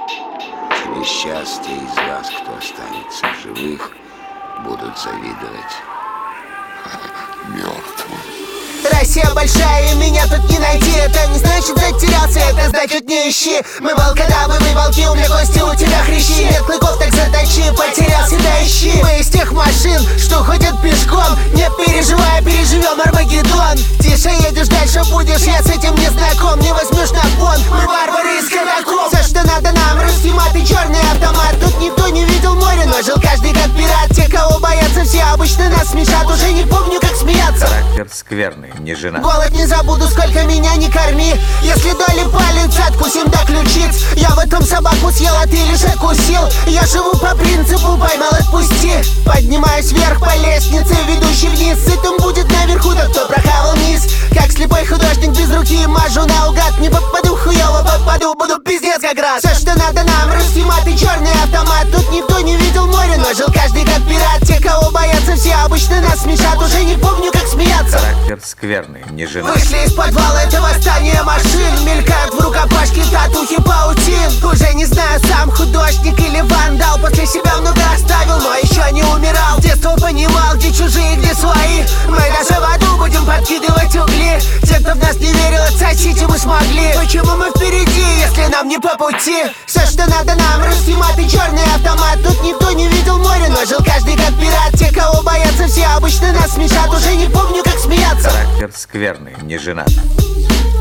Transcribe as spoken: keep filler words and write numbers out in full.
Несчастье из вас, кто останется в живых, будут завидовать мертвым. Россия большая, и меня тут не найти. Это не значит затерялся, это значит не ищи. Мы волкодавы, мы волки, у меня кости, у тебя хрящи. Нет клыков, так заточи, потерялся, да ищи. Мы из тех машин, что ходят пешком. Не переживай, переживем Армагеддон. Тише едешь, дальше будешь, я с этим не знаком. Не возьмешь на фон, мы варвары из катакомб. Все, что надо нам, русский мат и черный автомат. Тут никто не видел море, но жил каждый как пират. Те, кого боятся все, обычно нас смешат. Уже не помню, как смеяться. Характер скверный, не жена. Голод не забуду, сколько меня не корми. Если доли палец, откусим до ключиц. Я в этом собаку съел, а ты лишь окусил. Я живу по принципу поймал, отпусти. Поднимаюсь вверх по лестнице, ведущей вниз. Сытым будет наверху, да кто прохавал низ. Как слепой художник без руки, мажу наугад. Не попаду, хуёво попаду, буду пиздец как раз. Все, что надо нам, русский мат и черный автомат. Тут никто не видел море, но жил каждый как пират. Те, кого боятся все, обычно нас смешат. Уже не помню, как смеяться. Характер скверный, не жена. Вышли из подвала, это восстание машин. Мелькают в рукопашке татухи паутин. Уже не знаю, сам художник или вандал. После себя много оставил, но еще не умирал. С детства понимал, где чужие, где свои. Мы даже в аду будем подкидывать угли. Те, кто в нас не верил, отсосите мы смогли. Почему мы впереди, если нам не по пути? Все, что надо нам, русский мат и черный автомат. Тут никто не видел море, но жил каждый как пират. Те, кого боятся все, обычно нас смешат. Уже не помню, как смеяться. Характер скверный, не женат.